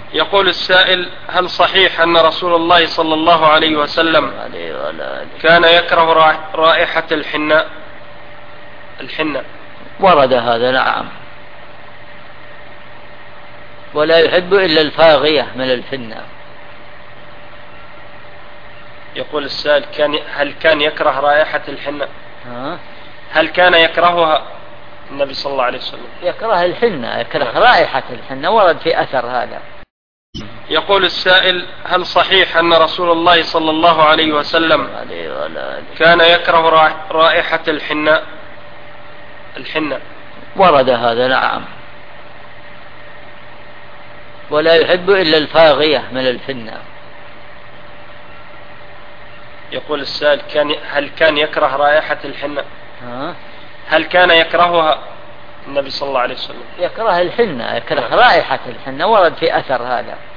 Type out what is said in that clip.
يقول السائل: هل صحيح أن رسول الله صلى الله عليه وسلم كان يكره رائحة الحنة؟ ورد هذا، نعم، ولا يحب إلا الفاغية من الحنة. يقول السائل: هل كان يكره رائحة الحنة؟ هل كان يكرهها النبي صلى الله عليه وسلم؟ يكره الحنة، يكره رائحة الحنة، ورد في أثر هذا. يقول السائل: هل صحيح أن رسول الله صلى الله عليه وسلم كان يكره رائحة الحنة؟ ورد هذا، نعم، ولا يحب إلا الفاغية من الحنة. يقول السائل: هل كان يكره رائحة الحنة؟ هل كان يكرهها النبي صلى الله عليه وسلم؟ يكره الحنة، يكره رائحة الحنة، ورد في أثر هذا.